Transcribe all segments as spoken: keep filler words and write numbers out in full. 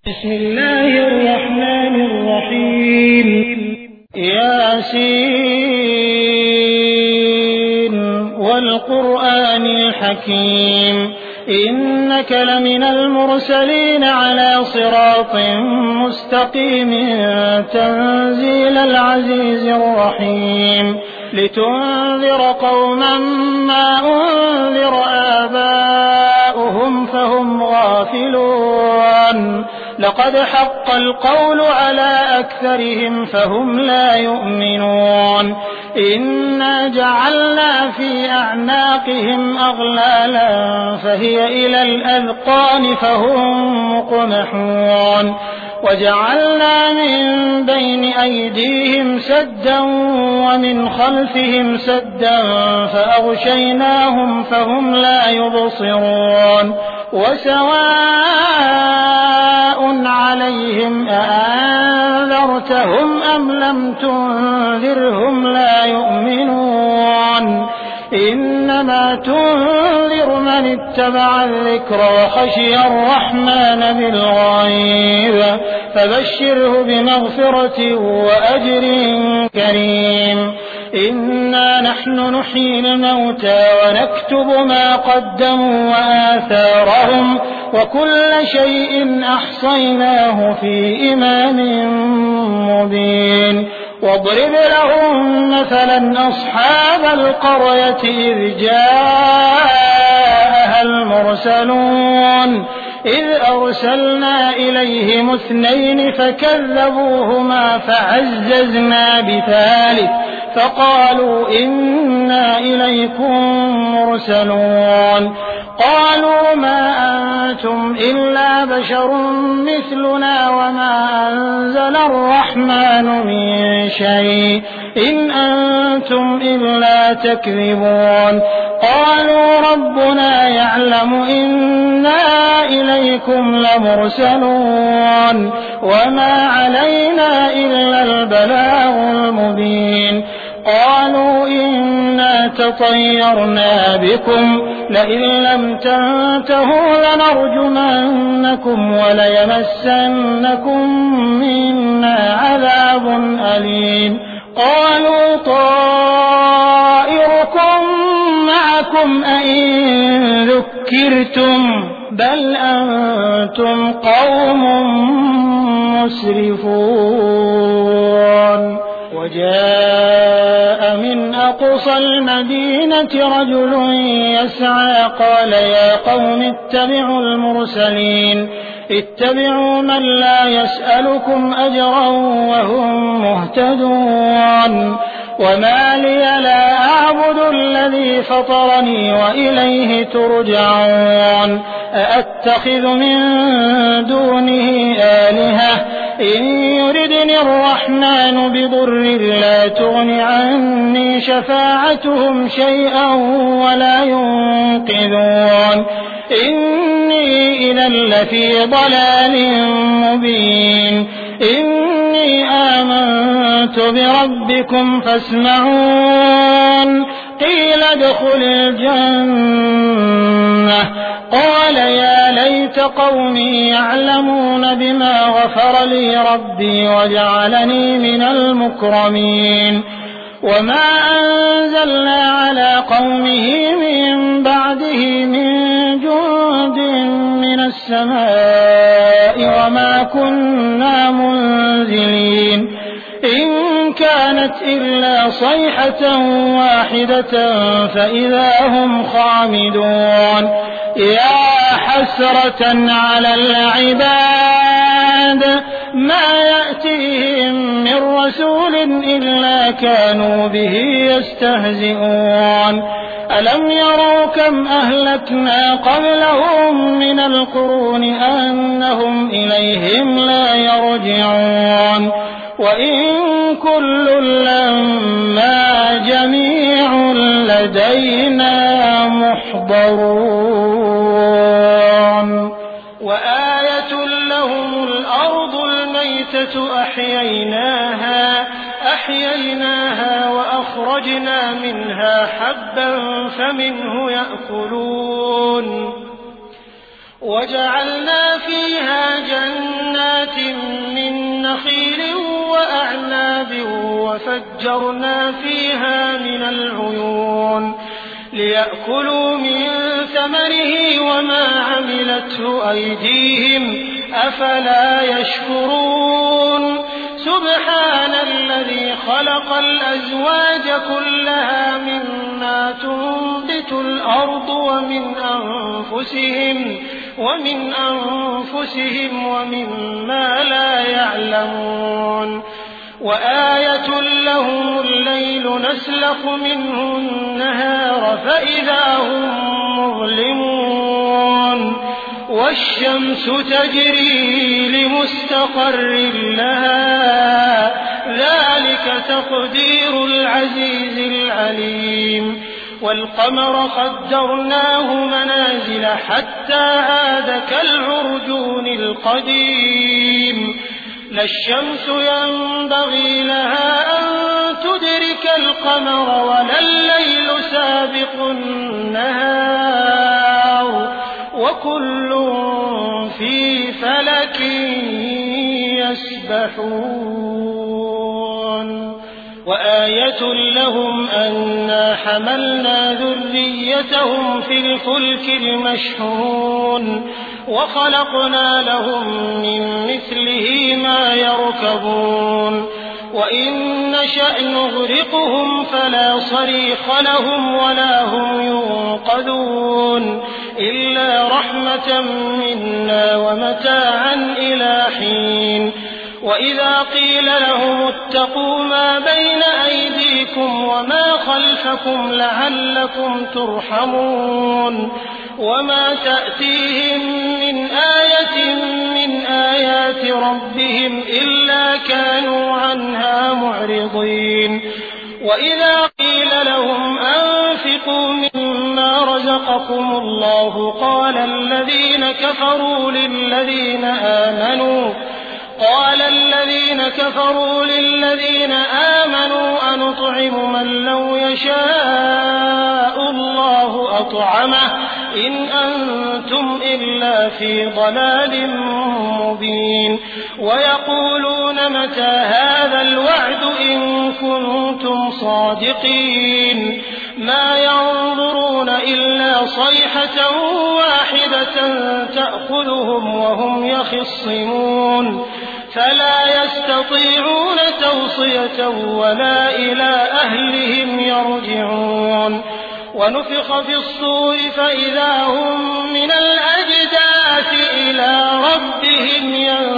بسم الله الرحمن الرحيم ياسين والقرآن الحكيم إنك لمن المرسلين على صراط مستقيم تنزيل العزيز الرحيم لتنذر قوما ما أنذر آباؤهم فهم غافلون لقد حق القول على أكثرهم فهم لا يؤمنون إنا جعلنا في أعناقهم أغلالا فهي إلى الأذقان فهم مقمحون وجعلنا من بين أيديهم سدا ومن خلفهم سدا فأغشيناهم فهم لا يبصرون وسواء عليهم أأنذرتهم أم لم تنذرهم لا يؤمنون إنما تنذر من اتبع الذكر وخشي الرحمن بالغيب فبشره بمغفرة وأجر كريم إنا نحن نحيي الموتى ونكتب ما قدموا وآثارهم وكل شيء أحصيناه في إمام مبين واضرب لهم مثلا أصحاب القرية إذ جاءها المرسلون إذ أرسلنا إليهم اثنين فكذبوهما فعززنا بثالث فقالوا إنا إليكم مرسلون قالوا ما أنتم إلا بشر مثلنا وما أنزل الرحمن من شيء إن أنتم إلا تكذبون قالوا ربنا يعلم إنا إليكم لمرسلون وما علينا إلا البلاغ المبين قالوا إنا تطيرنا بكم لئن لم تنتهوا لنرجمنكم وليمسنكم منا عذاب أليم قالوا طائركم معكم أئن ذكرتم بل أنتم قوم مسرفون وجاء من أقصى المدينة رجل يسعى قال يا قوم اتبعوا المرسلين اتبعوا من لا يسألكم أجرا وهم مهتدون وما لي لا أعبد الذي فطرني وإليه ترجعون أأتخذ من دونه آلهة إن يردني الرحمن بضر لا تغن عني شفاعتهم شيئا ولا ينقذون إني إذا لفي ضلال مبين إني آمنت بربكم فاسمعون قيل ادخل الجنة قال يا ليت قومي يعلمون بما غفر لي ربي وجعلني من المكرمين وما أنزلنا على قومه من بعده من جند من السماء وما كنا منزلين إن كانت إلا صيحة واحدة فإذا هم خامدون يا حسرة على العباد ما يأتيهم من رسول إلا كانوا به يستهزئون ألم يروا كم أهلكنا قبلهم من القرون أنهم إليهم لا يرجعون وإن كل لما جميع لدينا محضرون وآية لهم الأرض الميتة أحييناها أحييناها وأخرجنا منها حبا فمنه يأكلون وجعلنا فيها جنات نخيل وأعناب وفجرنا فيها من العيون ليأكلوا من ثمره وما عملته أيديهم أفلا يشكرون سبحان الذي خلق الأزواج كلها مما تنبت الأرض ومن أنفسهم ومن أنفسهم ومما لا يعلمون وآية لهم الليل نسلخ منه النهار فإذا هم مظلمون والشمس تجري لمستقر لها ذلك تقدير العزيز العليم والقمر قدرناه منازل حتى عاد كالعرجون القديم لا الشمس ينبغي لها أن تدرك القمر ولا الليل سابق النهار وكل في فلك يسبحون وآية لهم أنا حملنا ذريتهم في الفلك المشحون وخلقنا لهم من مثله ما يركبون وإن نشأ نغرقهم فلا صريخ لهم ولا هم ينقذون إلا رحمة منا ومتاعا إلى حين وإذا قيل لهم اتقوا ما بين أيديكم وما خلفكم لعلكم ترحمون وما تأتيهم من آية من آيات ربهم إلا كانوا عنها معرضين وإذا قيل لهم أنفقوا مما رزقكم الله قال الذين كفروا للذين آمنوا قال الذين كفروا للذين آمنوا أنطعم من لو يشاء الله أطعمه إن أنتم إلا في ضلال مبين ويقولون متى هذا الوعد إن كنتم صادقين ما ينظرون إلا صيحة واحدة تأخذهم وهم يخصمون فلا يستطيعون توصية ولا إلى أهلهم يرجعون ونفخ في الصور فإذا هم من الأجداث إلى ربهم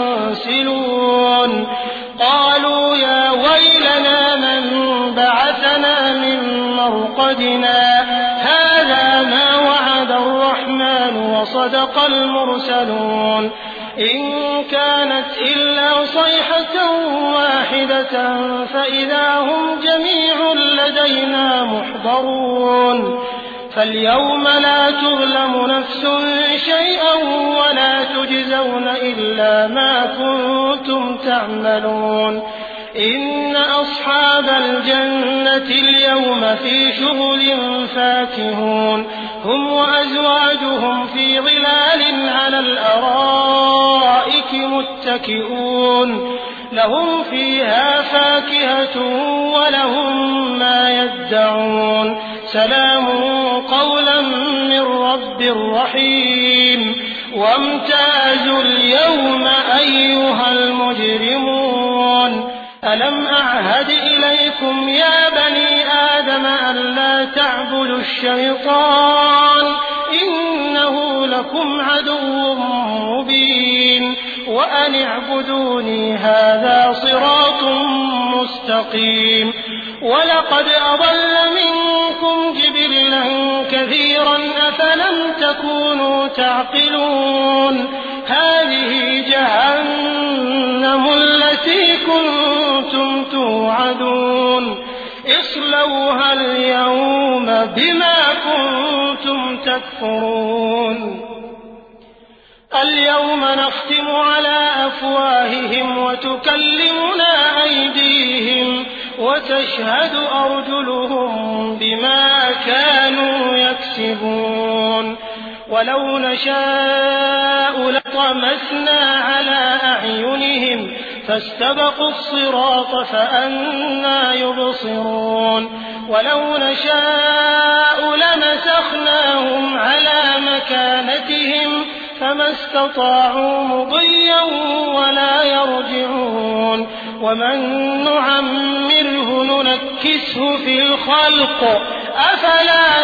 ينسلون قالوا يا ويلنا من بعثنا من مرقدنا هذا ما وعد الرحمن وصدق المرسلون إن كانت إلا صيحة واحدة فإذا هم جميع لدينا محضرون فاليوم لا تظلم نفس شيئا ولا تجزون إلا ما كنتم تعملون إن أصحاب الجنة اليوم في شغل فاكهون هم وأزواجهم في ظلال على الأرائك متكئون لهم فيها فاكهة ولهم ما يدعون سلام قولا من رب رحيم وامتازوا اليوم أيها المجرمون ألم أعهد إليكم يا بني آدم ألا تعبدوا الشيطان إنه لكم عدو مبين وأن اعبدوني هذا صراط مستقيم ولقد أضل منكم جبلا كثيرا أفلم تكونوا تعقلون هذه جهنم التي كنتم توعدون اصلوها اليوم بما كنتم تكفرون اليوم نختم على أفواههم وتكلمنا أيديهم وتشهد أرجلهم بما كانوا يكسبون ولو نشاء لطمسنا على أعينهم فاستبقوا الصراط فأنى يبصرون ولو نشاء لمسخناهم على مكانتهم فما استطاعوا مضيا ولا يرجعون ومن نعمره ننكسه في الخلق أفلا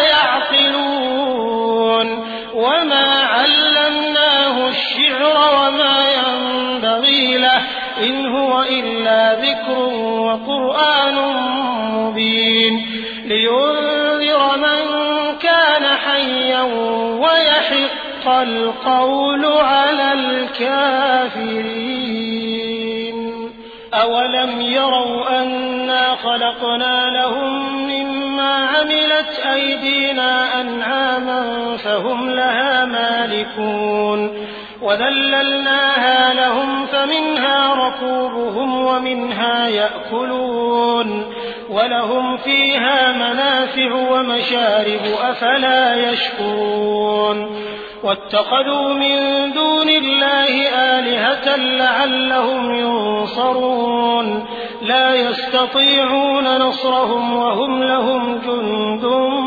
يعقلون وما علمناه الشعر وما ينبغي له إن هو إلا ذكر وقرآن مبين لينذر من كان حيا ويحق القول على الكافرين أولم يروا أنا خلقنا لهم مما عملت أيدينا أنعاما فهم لها مالكون وذللناها لهم فمنها ركوبهم ومنها يأكلون ولهم فيها منافع ومشارب أفلا يشكرون واتخذوا من دون الله آلهة لعلهم ينصرون لا يستطيعون نصرهم وهم لهم جند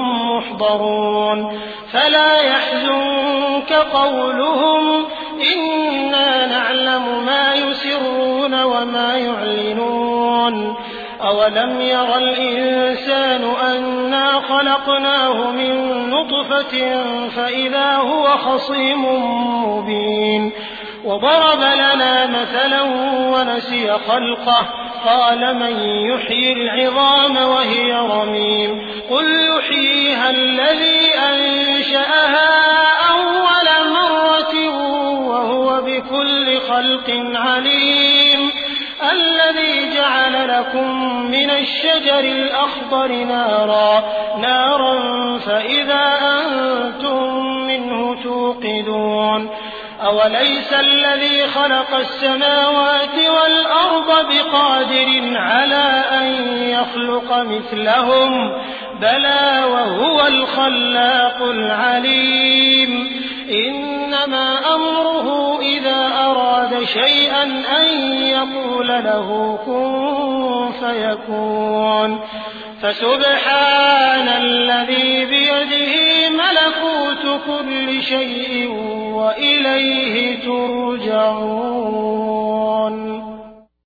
محضرون فلا يحزنك قولهم إنا نعلم ما يسرون وما يعلنون أولم ير الإنسان أنا خلقناه من نطفة فإذا هو خصيم مبين وضرب لنا مثلا ونسي خلقه قال من يحيي العظام وهي رميم قل يحييها الذي أنشأها أول مرة وهو بكل خلق عليم الذي جعل لكم من الشجر الأخضر نارا نارا فإذا أنتم منه توقدون أوليس الذي خلق السماوات والأرض بقادر على أن يخلق مثلهم بلى وهو الخلاق العليم إنما أمره إذا أراد شيئا أن يقول له كن فيكون فسبحان الذي بيده ملكوت كل شيء وإليه ترجعون